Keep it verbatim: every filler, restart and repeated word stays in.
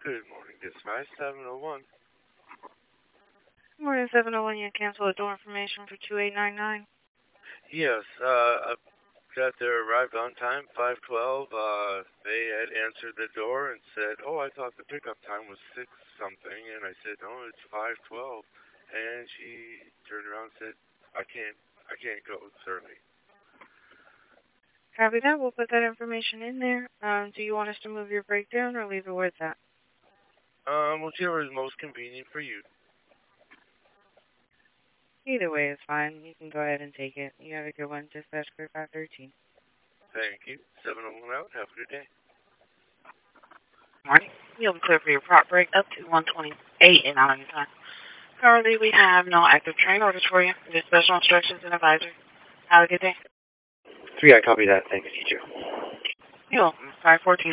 Good morning, Dispatch seven oh one. Good morning, seven oh one. You cancel the door information for two eight nine nine. Yes, uh, I got there, arrived on time, five twelve. Uh, they had answered the door and said, oh, I thought the pickup time was six something. And I said, no, it's five twelve. And she turned around and said, I can't, I can't go, it's early. Copy that. We'll put that information in there. Um, do you want us to move your breakdown or leave it where it's at? Um, whichever is most convenient for you. Either way is fine. You can go ahead and take it. You have a good one. Dispatch Clear five thirteen. Thank you. seven oh one out. Have a good day. Morning. You'll be clear for your prop break up to one twenty-eight and out on your time. Currently, we have no active train orders for you. Just special instructions and advisory. Have a good day. three, I copy that. Thanks, teacher. You're welcome. five fourteen.